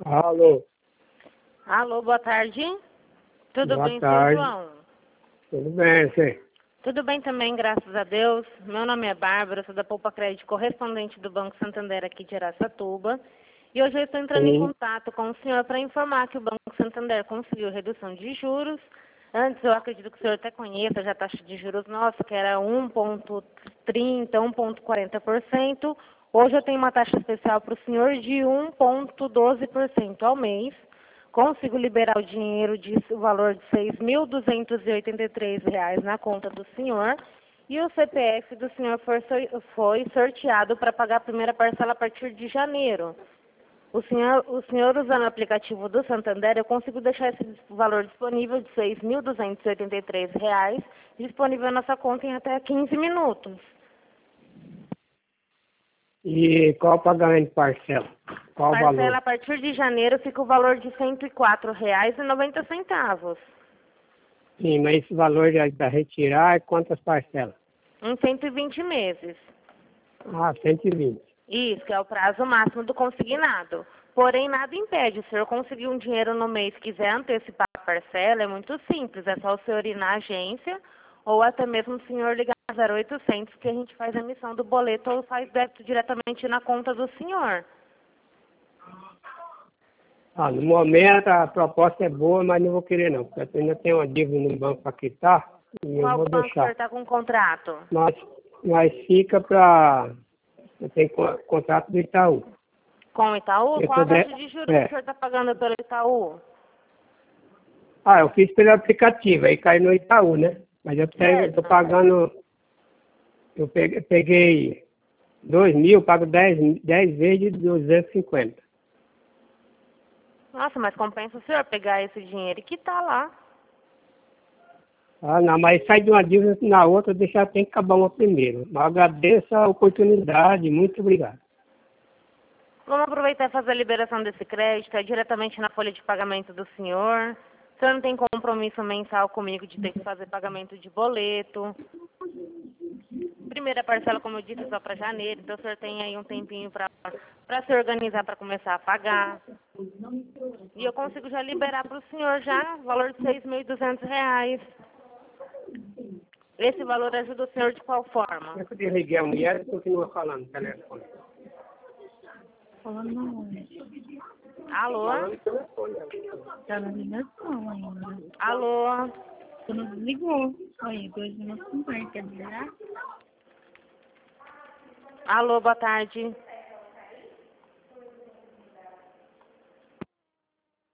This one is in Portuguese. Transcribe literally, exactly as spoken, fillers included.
Alô, Alô, boa tarde. Tudo boa bem, tarde. seu João? Tudo bem, você? Tudo bem também, graças a Deus. Meu nome é Bárbara, sou da Poupa Crédito, correspondente do Banco Santander aqui de Araçatuba. E hoje eu estou entrando em Sim. contato com o senhor para informar que o Banco Santander conseguiu redução de juros. Antes, eu acredito que o senhor até conheça já a taxa de juros nossa, que era um vírgula trinta, um vírgula quarenta por cento. Hoje eu tenho uma taxa especial para o senhor de um vírgula doze por cento ao mês. Consigo liberar o dinheiro de o valor de seis mil duzentos e oitenta e três reais na conta do senhor. E o C P F do senhor foi, sor- foi sorteado para pagar a primeira parcela a partir de janeiro. O senhor, o senhor usando o aplicativo do Santander, eu consigo deixar esse valor disponível de seis mil duzentos e oitenta e três reais disponível na nossa conta em até quinze minutos. E qual o pagamento de parcela? Qual o Parcela valor? a partir de janeiro fica o valor de cento e quatro reais e noventa centavos. Sim, mas esse valor para retirar é quantas parcelas? Em cento e vinte meses. Ah, cento e vinte. Isso, que é o prazo máximo do consignado. Porém, nada impede. Se o senhor conseguir um dinheiro no mês e quiser antecipar a parcela, é muito simples. É só o senhor ir na agência ou até mesmo o senhor ligar zero oitocentos que a gente faz a emissão do boleto ou faz débito diretamente na conta do senhor. Ah, no momento a proposta é boa, mas não vou querer não, porque eu ainda tenho uma dívida no banco para quitar e eu Qual vou banco o senhor deixar. está com contrato? Mas, mas fica para... Eu tenho co- contrato do Itaú. Com o Itaú? Eu Qual tô a de... taxa de juros que o é. senhor está pagando pelo Itaú? Ah, eu fiz pelo aplicativo, aí caiu no Itaú, né? Mas eu estou Certo. pagando... Eu peguei, peguei dois mil, pago dez dez vezes de duzentos e cinquenta. Nossa, mas compensa o senhor pegar esse dinheiro e quitar lá. Ah, não, mas sai de uma dívida na outra, deixar tem que acabar uma primeiro. Mas agradeço a oportunidade, muito obrigado. Vamos aproveitar e fazer a liberação desse crédito, é diretamente na folha de pagamento do senhor. O senhor não tem compromisso mensal comigo de ter que fazer pagamento de boleto. Primeira parcela, como eu disse, é só para janeiro, então o senhor tem aí um tempinho para para se organizar para começar a pagar. E eu consigo já liberar para o senhor já o valor de seis mil e duzentos reais. Esse valor ajuda o senhor de qual forma? Eu desliguei a mulher e continua falando no telefone. Falando não. Alô? Falando no telefone. Tá na ligação ainda. Alô? Você não desligou. Aí, dois minutos e cinquenta, quer dizer? Alô, boa tarde.